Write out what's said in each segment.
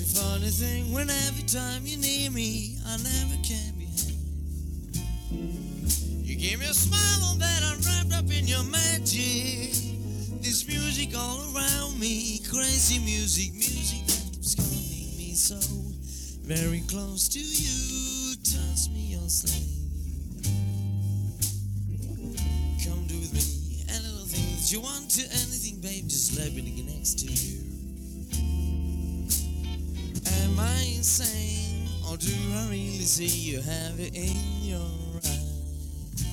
a funny thing when every time you're near me, I never can be happy. You give me a smile that I'm wrapped up in your magic. This music all around me, crazy music, music that keeps calling me so very close to you. Touch me, your slave. Come do with me any little thing that you want to, anything, babe, just let me get next to you. Am I insane, or do I really see you have it in your eyes?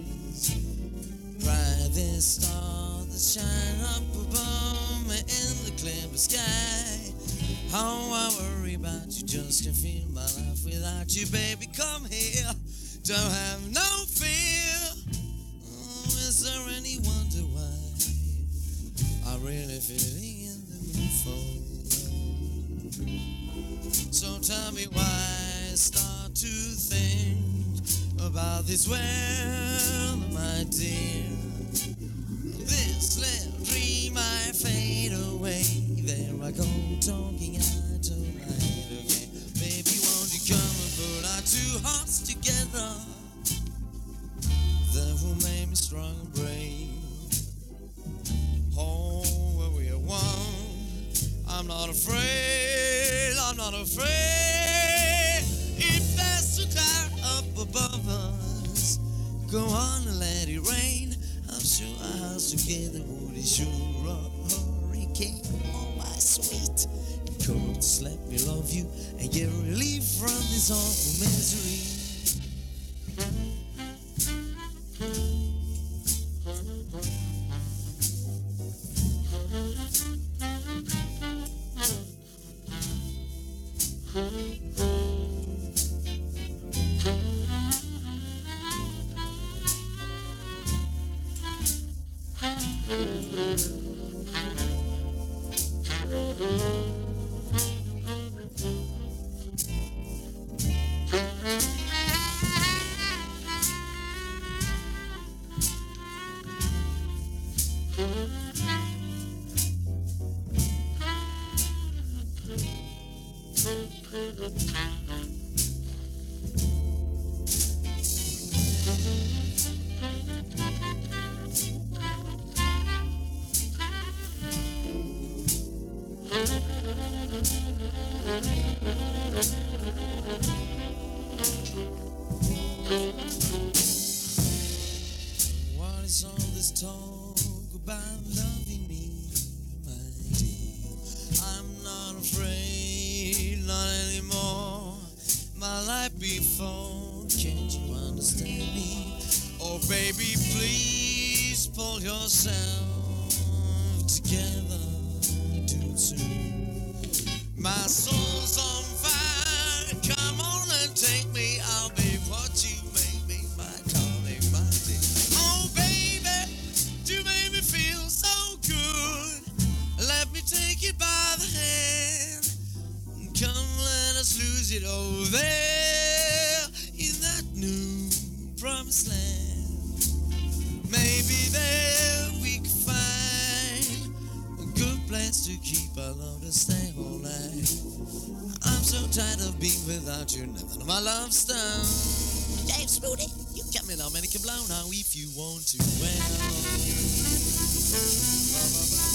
Bright star that shine up above me in the clear blue sky. How I worry about you, just can't feel my life without you, baby. Come here, don't have no fear. Oh, is there any wonder why I'm really feeling in the mood for love? So tell me why I start to think about this world, my dear. This little dream I fade away. There I go, talking eye to eye again. Baby, won't you come and put our two hearts together? That will make me strong and brave. Oh, where we are one. I'm not afraid, I'm not afraid. If there's a cloud up above us, go on and let it rain. I'm sure our house together would ensure a hurricane. Oh, my sweet, come just let me love you and get relief from this awful misery. What is all this talk about loving me, my dear? I'm not afraid, not anymore. My life before, can't you understand me? Oh baby, please pull yourself together too soon. My soul's on fire, come on and take me. I'll be what you make me, my darling, my dear. Oh baby, you make me feel so good. Let me take you by the hand. Come, let us lose it over there in that new promised land. Maybe there we could find a good place to keep our love to stay all night. I'm so tired of being without you, nothing of my love's done. Dave Spooty, you got me now, man, it can blow now if you want to. Well,